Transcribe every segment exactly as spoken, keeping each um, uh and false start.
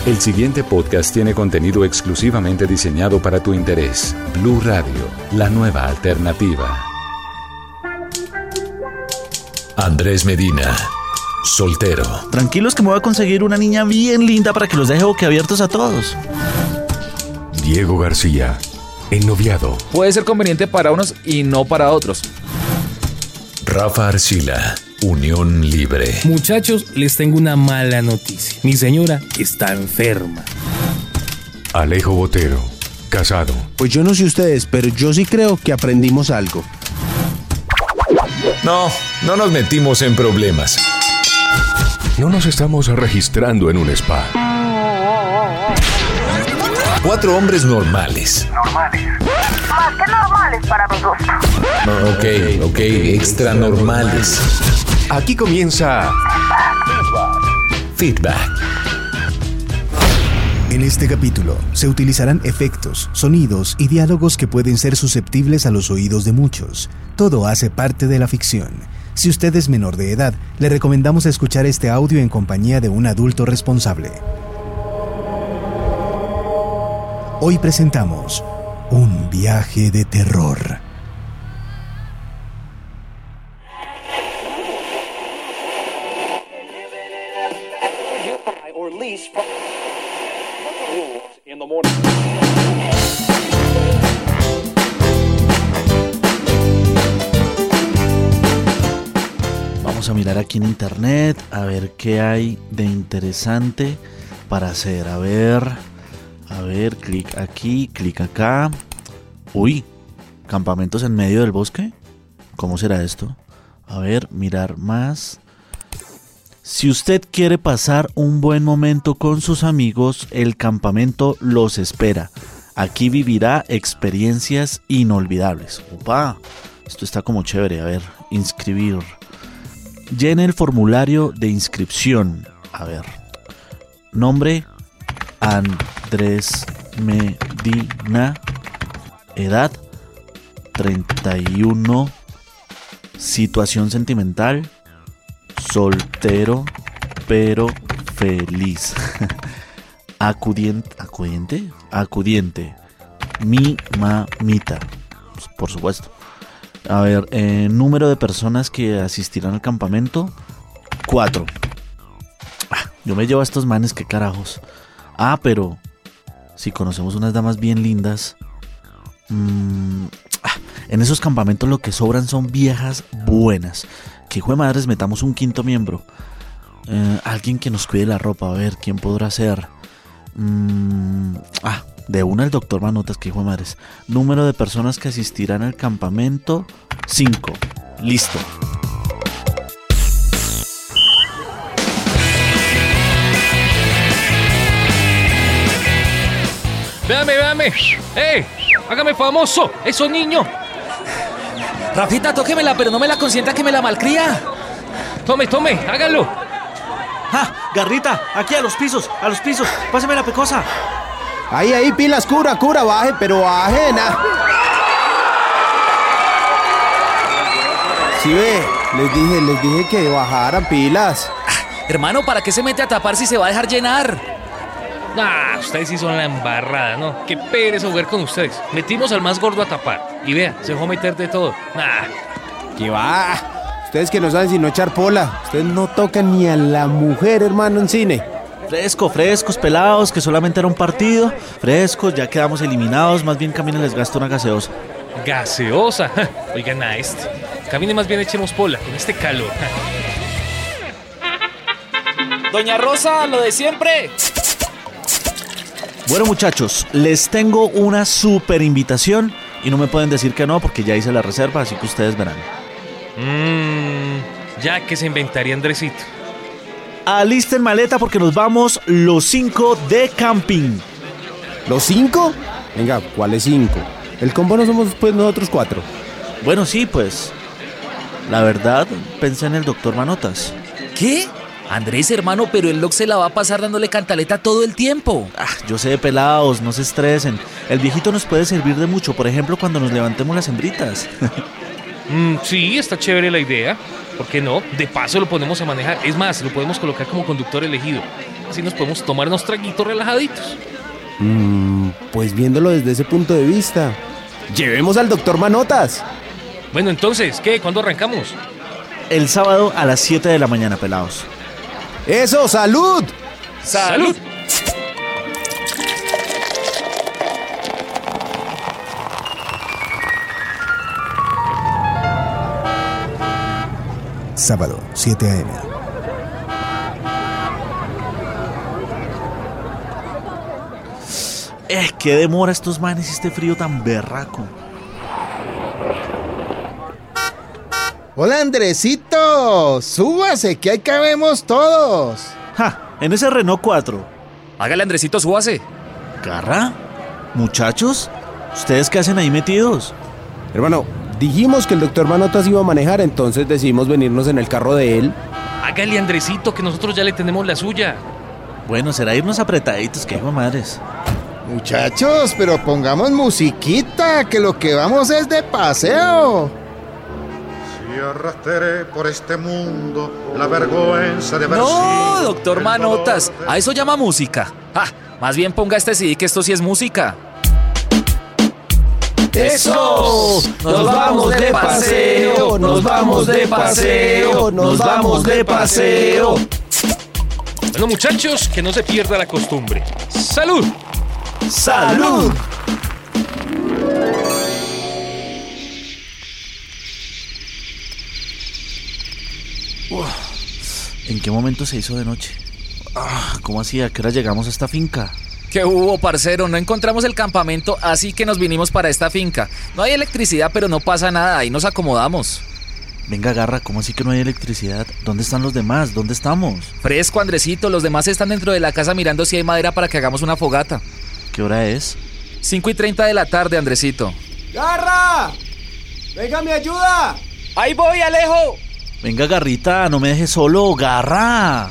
El siguiente podcast tiene contenido exclusivamente diseñado para tu interés. Blue Radio, la nueva alternativa. Andrés Medina, soltero. Tranquilos que me voy a conseguir una niña bien linda para que los deje boquiabiertos a todos. Diego García, ennoviado. Puede ser conveniente para unos y no para otros. Rafa Arcila, unión libre. Muchachos, les tengo una mala noticia. Mi señora está enferma. Alejo Botero, casado. Pues yo no sé ustedes, pero yo sí creo que aprendimos algo. No, no nos metimos en problemas. No nos estamos registrando en un spa. Cuatro hombres normales. Normales. Más que normales para mi gusto. Ok, ok, extra normales. Aquí comienza Feedback. En este capítulo se utilizarán efectos, sonidos y diálogos que pueden ser susceptibles a los oídos de muchos. Todo hace parte de la ficción. Si usted es menor de edad, le recomendamos escuchar este audio en compañía de un adulto responsable. Hoy presentamos un viaje de terror. Vamos a mirar aquí en internet a ver qué hay de interesante para hacer. A ver, a ver, clic aquí, clic acá. Uy, campamentos en medio del bosque. ¿Cómo será esto? A ver, mirar más. Si usted quiere pasar un buen momento con sus amigos, el campamento los espera. Aquí vivirá experiencias inolvidables. Opa, esto está como chévere. A ver, inscribir. Llene el formulario de inscripción. A ver. Nombre: Andrés Medina. Edad: treinta y uno. Situación sentimental: soltero, pero feliz. Acudiente. ¿Acudiente? Acudiente. Mi mamita. Por supuesto. A ver, eh, número de personas que asistirán al campamento: cuatro. Ah, yo me llevo a estos manes, qué carajos. Ah, pero si conocemos unas damas bien lindas. Mmm, ah, en esos campamentos lo que sobran son viejas buenas. Que hijo de madres, metamos un quinto miembro. Eh, alguien que nos cuide la ropa. A ver, ¿quién podrá ser? Mm, ah, de una el doctor Manotas, que hijo de madres. Número de personas que asistirán al campamento: cinco. Listo. Véame, véame. ¡Eh! ¡Hágame famoso! ¡Eso, niño! Rafita, tóquemela, pero no me la consienta que me la malcría. Tome, tome, hágalo. ¡Ah! Garrita, aquí a los pisos, a los pisos. Pásame la pecosa. Ahí, ahí, pilas, cura, cura, baje, pero baje, na. Sí, ve, les dije, les dije que bajaran, pilas. Ah, hermano, ¿para qué se mete a tapar si se va a dejar llenar? Ah, ustedes sí son la embarrada, ¿no? Qué pereza jugar con ustedes. Metimos al más gordo a tapar. Y vea, se dejó meter de todo. Ah. ¿Qué va? Ustedes que no saben sino echar pola. Ustedes no tocan ni a la mujer, hermano, en cine. Fresco, frescos, pelados, que solamente era un partido. Frescos, ya quedamos eliminados. Más bien caminen, les gasto una gaseosa. ¿Gaseosa? Oigan a este. Camine, más bien echemos pola con este calor. Doña Rosa, lo de siempre. Bueno, muchachos, les tengo una súper invitación y no me pueden decir que no porque ya hice la reserva, así que ustedes verán. Mmm, ya que se inventaría Andresito. Alisten maleta porque nos vamos los cinco de camping. ¿Los cinco? Venga, ¿cuáles cinco? El combo no somos pues nosotros cuatro. Bueno, sí, pues. La verdad, pensé en el doctor Manotas. ¿Qué? Andrés, hermano, pero el Loc se la va a pasar dándole cantaleta todo el tiempo. Ah, yo sé, pelados, no se estresen. El viejito nos puede servir de mucho, por ejemplo, cuando nos levantemos las hembritas. mm, sí, está chévere la idea. ¿Por qué no? De paso lo ponemos a manejar. Es más, lo podemos colocar como conductor elegido. Así nos podemos tomar unos traguitos relajaditos. Mm, pues viéndolo desde ese punto de vista, llevemos al doctor Manotas. Bueno, entonces, ¿qué? ¿Cuándo arrancamos? El sábado a las siete de la mañana, pelados. ¡Eso! ¡Salud! ¡Salud! Sábado, siete a eme Eh, qué demora estos manes y este frío tan berraco. Hola, Andresito, súbase, que ahí cabemos todos. Ja, en ese Renault cuatro. Hágale, Andresito, súbase. ¿Garra? Muchachos, ¿ustedes qué hacen ahí metidos? Hermano, dijimos que el doctor Manotas iba a manejar, entonces decidimos venirnos en el carro de él. Hágale, Andresito, que nosotros ya le tenemos la suya. Bueno, será irnos apretaditos, que hijo de madres. Muchachos, pero pongamos musiquita, que lo que vamos es de paseo. Si arrastré por este mundo la vergüenza de haber No, sido doctor el Manotas, dolor de- a eso llama música. Ah, más bien ponga este C D, que esto sí es música. ¡Eso! Nos vamos de paseo, nos vamos de paseo, nos vamos de paseo. Bueno, muchachos, que no se pierda la costumbre. ¡Salud! ¡Salud! ¿En qué momento se hizo de noche? Ah, ¿cómo así? ¿A qué hora llegamos a esta finca? ¿Qué hubo, parcero? No encontramos el campamento, así que nos vinimos para esta finca. No hay electricidad, pero no pasa nada, ahí nos acomodamos. Venga, Garra, ¿cómo así que no hay electricidad? ¿Dónde están los demás? ¿Dónde estamos? Fresco, Andresito, los demás están dentro de la casa mirando si hay madera para que hagamos una fogata. ¿Qué hora es? cinco y treinta de la tarde, Andresito. ¡Garra! ¡Venga, mi ayuda! ¡Ahí voy, Alejo! Venga, Garrita, no me dejes solo, Garra.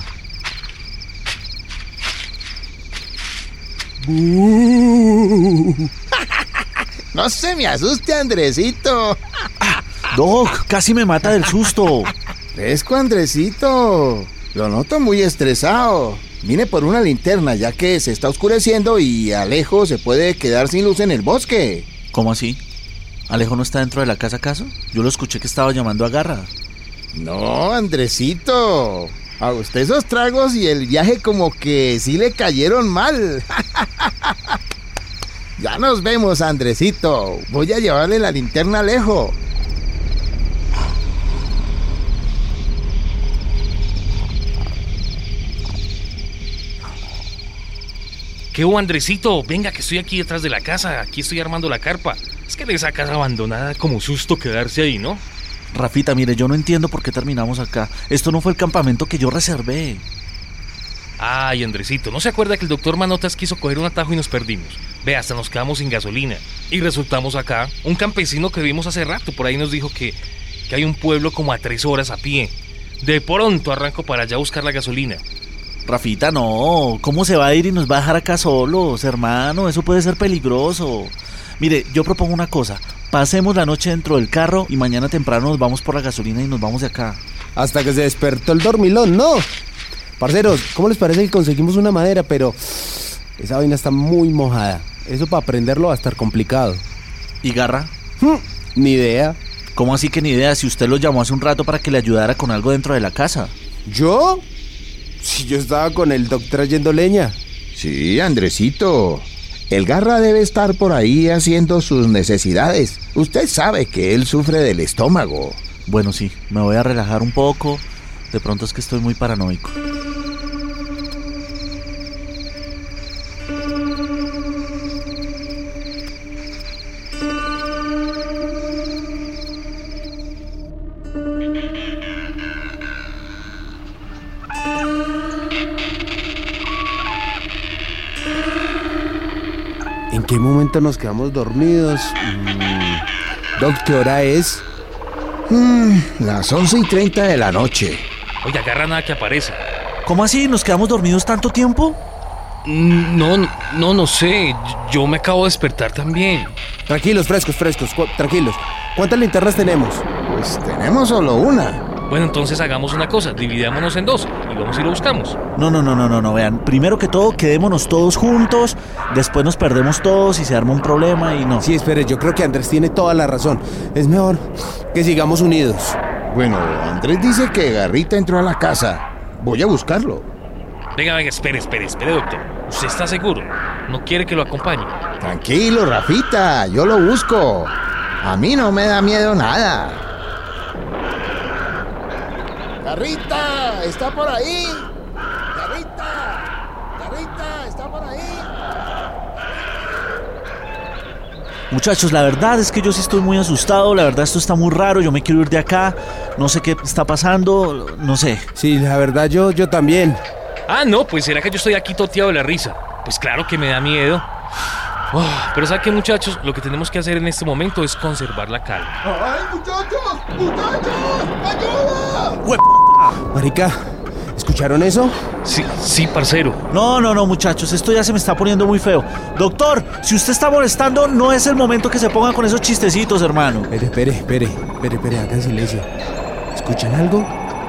No se me asuste, Andresito. Doc, casi me mata del susto. Fresco, Andresito. Lo noto muy estresado. Vine por una linterna, ya que se está oscureciendo y Alejo se puede quedar sin luz en el bosque. ¿Cómo así? ¿Alejo no está dentro de la casa, acaso? Yo lo escuché que estaba llamando a Garra. No, Andresito. A usted esos tragos y el viaje como que sí le cayeron mal. Ya nos vemos, Andresito. Voy a llevarle la linterna a Alejo. ¿Qué hubo, Andresito? Venga, que estoy aquí detrás de la casa. Aquí estoy armando la carpa. Es que en esa casa abandonada, como susto quedarse ahí, ¿no? Rafita, mire, yo no entiendo por qué terminamos acá. Esto no fue el campamento que yo reservé. Ay, Andresito, ¿no se acuerda que el doctor Manotas quiso coger un atajo y nos perdimos? Ve, hasta nos quedamos sin gasolina. Y resultamos acá. Un campesino que vimos hace rato por ahí nos dijo que, que hay un pueblo como a tres horas a pie. De pronto arranco para allá a buscar la gasolina. Rafita, no. ¿Cómo se va a ir y nos va a dejar acá solos, hermano? Eso puede ser peligroso. Mire, yo propongo una cosa. Pasemos la noche dentro del carro y mañana temprano nos vamos por la gasolina y nos vamos de acá. Hasta que se despertó el dormilón, ¿no? Parceros, ¿cómo les parece que conseguimos una madera? Pero esa vaina está muy mojada. Eso para prenderlo va a estar complicado. ¿Y Garra? Hmm, ni idea. ¿Cómo así que ni idea? Si usted lo llamó hace un rato para que le ayudara con algo dentro de la casa. ¿Yo? Si yo estaba con el doc trayendo leña. Sí, Andresito. El Garra debe estar por ahí haciendo sus necesidades. Usted sabe que él sufre del estómago. Bueno, sí, me voy a relajar un poco. De pronto es que estoy muy paranoico. ¿En qué momento nos quedamos dormidos? Mm, Doc, ¿qué hora es? Mm, las once y treinta de la noche. Oye, agarra nada que aparece. ¿Cómo así? ¿Nos quedamos dormidos tanto tiempo? No, no, no sé. Yo me acabo de despertar también. Tranquilos, frescos, frescos, cu- tranquilos. ¿Cuántas linternas tenemos? Pues tenemos solo una. Bueno, entonces hagamos una cosa, dividámonos en dos y vamos y lo buscamos. No, no, no, no, no, no, vean, primero que todo quedémonos todos juntos, después nos perdemos todos y se arma un problema y no. Sí, espere, yo creo que Andrés tiene toda la razón. Es mejor que sigamos unidos. Bueno, Andrés dice que Garrita entró a la casa. Voy a buscarlo. Venga, venga, espere, espere, espere, doctor. ¿Usted está seguro? ¿No quiere que lo acompañe? Tranquilo, Rafita, yo lo busco. A mí no me da miedo nada. Garrita, ¿está por ahí? Garrita, Garrita, ¿está por ahí? Muchachos, la verdad es que yo sí estoy muy asustado, la verdad esto está muy raro, yo me quiero ir de acá, no sé qué está pasando, no sé. Sí, la verdad yo, yo también. Ah, no, pues será que yo estoy aquí toteado de la risa. Pues claro que me da miedo. Oh, pero ¿saben qué, muchachos? Lo que tenemos que hacer en este momento es conservar la calma. ¡Ay, muchachos! ¡Muchachos! ¡Ayuda! ¡Hueputa! Marica, ¿escucharon eso? Sí, sí, parcero. No, no, no, muchachos, esto ya se me está poniendo muy feo. Doctor, si usted está molestando, no es el momento que se ponga con esos chistecitos, hermano. Espere, espere, espere, espere, espere, hagan silencio. ¿Escuchan algo?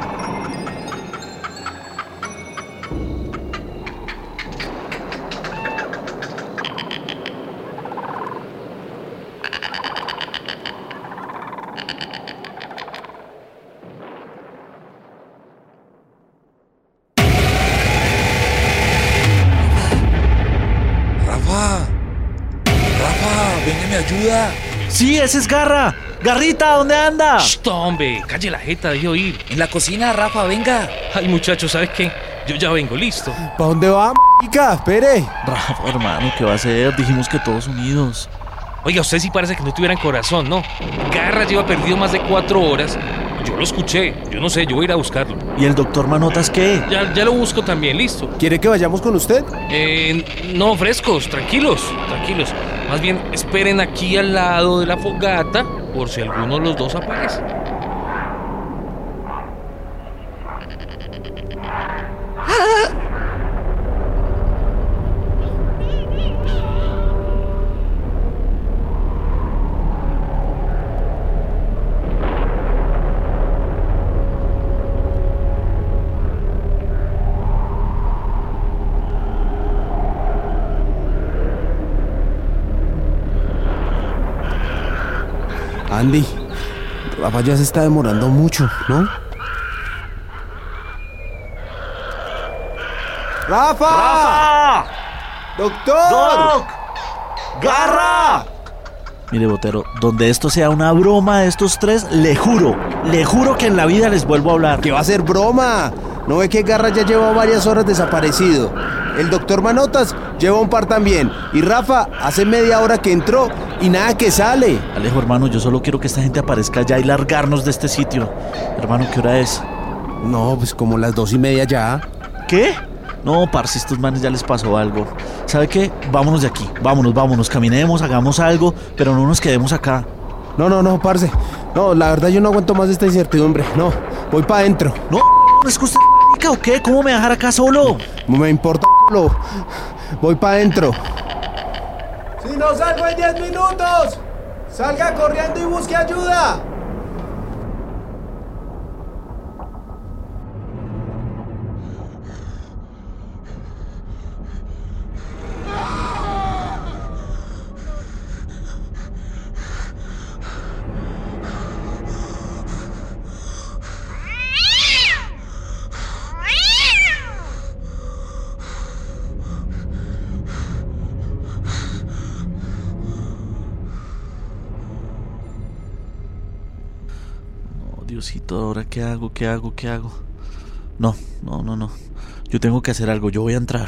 ¡Ayuda! ¡Sí, ese es Garra! ¡Garrita, ¿dónde anda? ¡Shh, hombre! ¡Calle la jeta, deje oír! En la cocina, Rafa, venga. Ay, muchachos, ¿sabes qué? Yo ya vengo, listo. ¿Para dónde va, marica? Espere. Rafa, hermano, ¿qué va a hacer? Dijimos que todos unidos. Oiga, usted sí parece que no tuvieran corazón, ¿no? Garra lleva perdido más de cuatro horas. Yo lo escuché, yo no sé, yo voy a ir a buscarlo. ¿Y el doctor Manotas qué? Ya, ya lo busco también, listo. ¿Quiere que vayamos con usted? Eh, no, frescos, tranquilos, tranquilos. Más bien, esperen aquí al lado de la fogata por si alguno de los dos aparece. Andy, Rafa ya se está demorando mucho, ¿no? ¡Rafa! ¡Rafa! ¡Doctor! ¡Doc! ¡Garra! Mire, Botero, donde esto sea una broma de estos tres, le juro, le juro que en la vida les vuelvo a hablar. ¿Qué va a ser broma? ¿No ve que Garra ya lleva varias horas desaparecido? El doctor Manotas lleva un par también. Y Rafa hace media hora que entró y nada que sale. Alejo, hermano, yo solo quiero que esta gente aparezca ya y largarnos de este sitio. Hermano, ¿qué hora es? No, pues como las dos y media ya. ¿Qué? No, parce, estos manes ya les pasó algo. ¿Sabe qué? Vámonos de aquí, vámonos, vámonos, caminemos, hagamos algo, pero no nos quedemos acá. No, no, no, parce. No, la verdad yo no aguanto más de esta incertidumbre. No, voy para adentro. No, ¿es que usted es o qué? ¿Cómo me va a dejar acá solo? No me importa, lo. Voy para adentro. Si no salgo en diez minutos, salga corriendo y busque ayuda. Diosito, ¿ahora qué hago? ¿Qué hago? ¿Qué hago? No, no, no, no. Yo tengo que hacer algo, yo voy a entrar.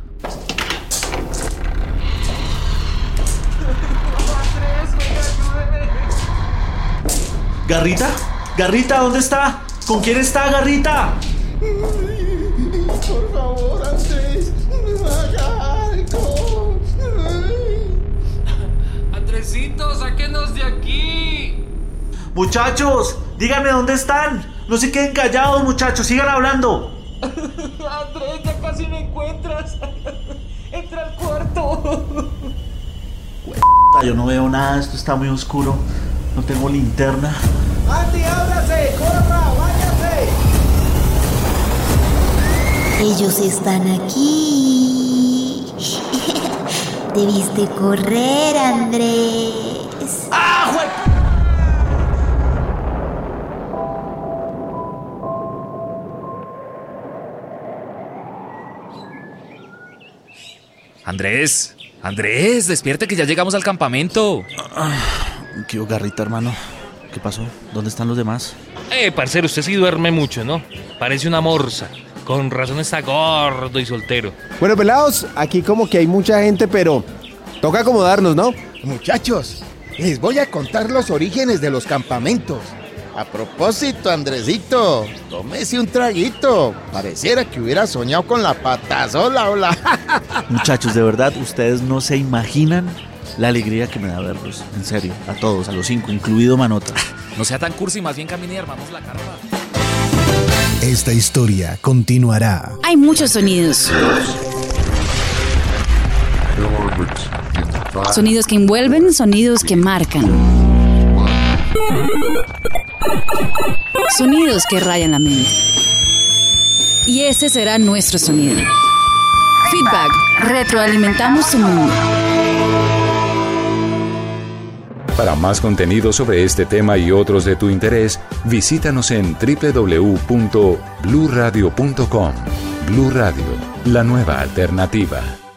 ¿Garrita? ¿Garrita, dónde está? ¿Con quién está, Garrita? Por favor, Andrés, haga algo. Andresito, sáquenos de aquí. Muchachos, díganme dónde están. No se queden callados, muchachos, sigan hablando. Andrés, ya casi me encuentras. Entra al cuarto. Yo no veo nada, esto está muy oscuro. No tengo linterna. Andy, ábrase, corra, váyase. Ellos están aquí. Debiste correr, Andrés. ¡Ah, jue... Andrés, Andrés, despierte que ya llegamos al campamento. Ah, ¿qué hubo, Garrita, hermano? ¿Qué pasó? ¿Dónde están los demás? Eh, parcero, usted sí duerme mucho, ¿no? Parece una morsa. Con razón está gordo y soltero. Bueno, pelados, aquí como que hay mucha gente, pero toca acomodarnos, ¿no? Muchachos, les voy a contar los orígenes de los campamentos. A propósito, Andresito, tómese un traguito. Pareciera que hubiera soñado con la patasola, hola. Muchachos, de verdad, ustedes no se imaginan la alegría que me da verlos. En serio, a todos, a los cinco, incluido Manota. No sea tan cursi, más bien camine y armamos la carpa. Esta historia continuará. Hay muchos sonidos. Sonidos que envuelven, sonidos que marcan. Sonidos que rayan la mente. Y ese será nuestro sonido. Feedback. Retroalimentamos tu mundo. Para más contenido sobre este tema y otros de tu interés, visítanos en doble u doble u doble u punto blue radio punto com. Blue Radio, la nueva alternativa.